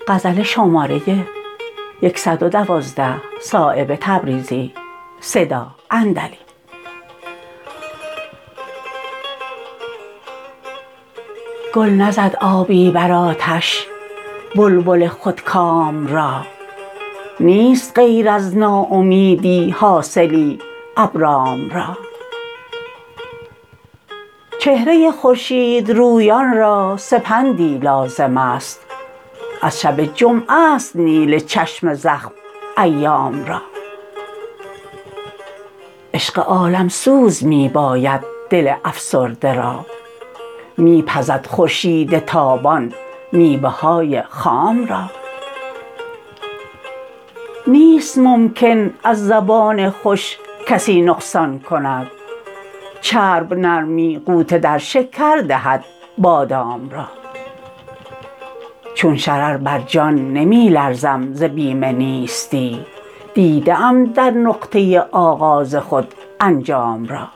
غزل شماره 112 صایب تبریزی صدا اندلی. گل نزد آبی بر آتش بلبل خودکام را، نیست غیر از ناامیدی حاصلی ابرام را. چهره خورشیدرویان را سپندی لازم است، از شب جمعه است نیل چشم زخم ایام را. عشق عالمسوز می باید دل افسرده را، می پزد خورشید تابان میوه های خام را. نیست ممکن از زبان خوش کسی نقصان کند، چرب نرمی غوطه در شکر دهد بادام را. چون شرر بر جان نمی لرزم ز بیم نیستی، دیده ام در نقطه آغاز خود انجام را.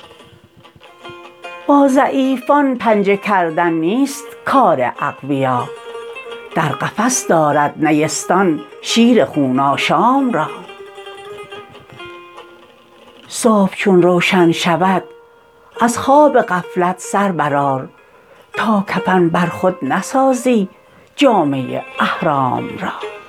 با ضعیفان پنجه کردن نیست کار اقویا، در قفس دارد نیستان شیر خون آشام را. صبح چون روشن شود از خواب غفلت سر برآر، تا کفن بر خود نسازی جامه احرام را.